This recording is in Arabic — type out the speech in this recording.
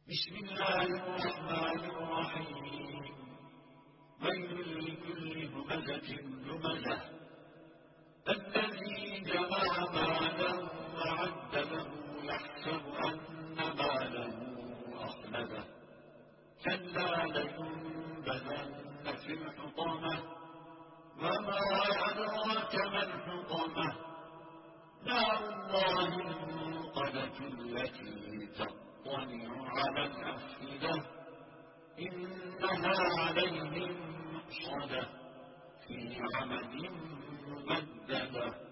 بسم الله الرحمن الرحيم ويل لكل همزة لمزة الذي جمع مالا وعدده يحسب أن ماله أخلده كلا لينبذن في الحطمة وما أدراك ما الحطمة نار الله الموقدة التي تطلع على الأفئدة إنها عليهم مؤصدة في عمد ممددة